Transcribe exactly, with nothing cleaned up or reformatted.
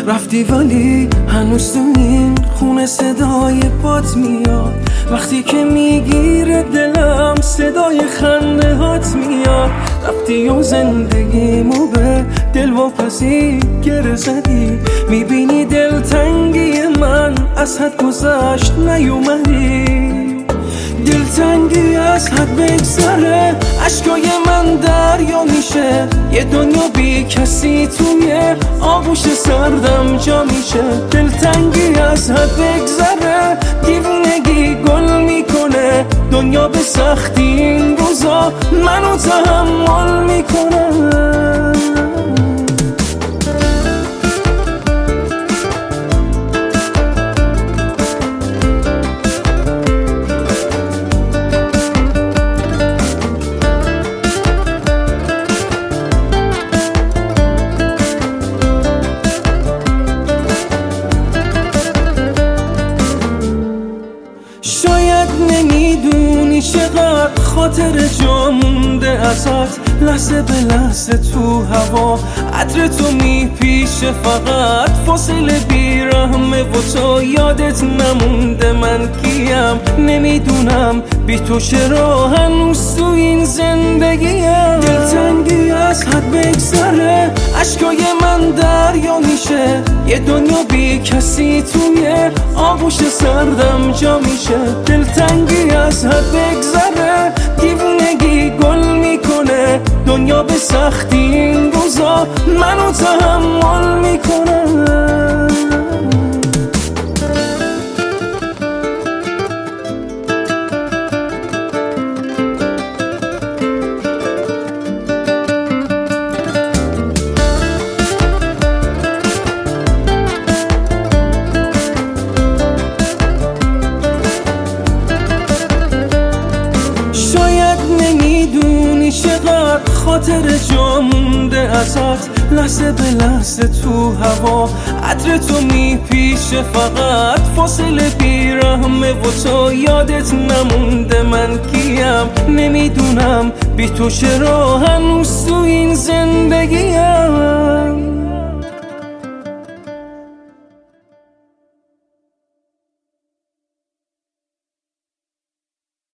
رفتی ولی هنوز تو این خونه صدای پات میاد. وقتی که میگیره دلم صدای خنده هات میاد. رفتی و زندگیمو به دل واپسی گره زدی. میبینی دلتنگی من از حد گذشت نیومدی. دلتنگی از حد بگذره اشکای من دریا میشه. یه دنیا بی کسی توی آغوش سردم جا میشه. دلتنگی از حد بگذره دیوونگی گل میکنه. دنیا به سختی این روزا منو تحمل میکنه. شاید نمیدونی چقدر خاطر جا مونده ازت. لحظه به لحظه تو هوا عطر تو میپیشه. فقط فاصله بیرحمه و تو یادت نمونده من کیم. نمیدونم بی تو چرا هنوز تو این زندگیم. دلتنگی از حد بگذره اشکای من دریا میشه. یه دنیا بی کسی توی آغوش سردم جا میشه. دلتنگی از حد بگذره دیوونگی گل میکنه. دنیا به سختی این روزا منو تحمل میکنه. نمیدونی چقدر خاطر جا مونده ازت. لحظه به لحظه تو هوا عطر تو میپیشه. فقط فاصله بیرحمه و تو یادت نمونده من کیم. نمیدونم بی تو چرا هنوز تو این زندگیم.